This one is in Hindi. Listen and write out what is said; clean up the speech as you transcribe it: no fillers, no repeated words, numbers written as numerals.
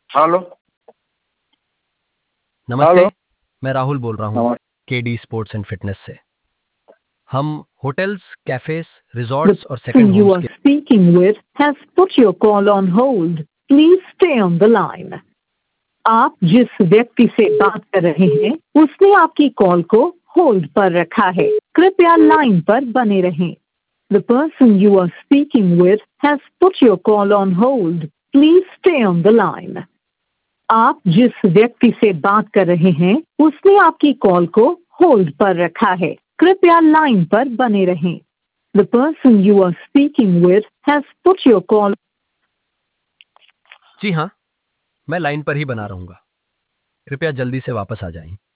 हेलो। नमस्ते। हेलो। मैं राहुल बोल रहा हूँ नमस्ते। केडी स्पोर्ट्स एंड फिटनेस से। हम होटल्स, कैफेज, The रिजॉर्ट्स और second person you homes are के speaking with has put your call on hold. Please stay on the line. आप जिस व्यक्ति से बात कर रहे हैं उसने आपकी कॉल को होल्ड पर रखा है। कृपया लाइन पर बने रहें। The person you are speaking with has put your call on hold. Please stay on the line. आप जिस व्यक्ति से बात कर रहे हैं उसने आपकी कॉल को होल्ड पर रखा है। कृपया लाइन पर बने रहें। The person you are speaking with has put your call. जी हाँ, मैं लाइन पर ही बना रहूंगा। कृपया जल्दी से वापस आ जाएं।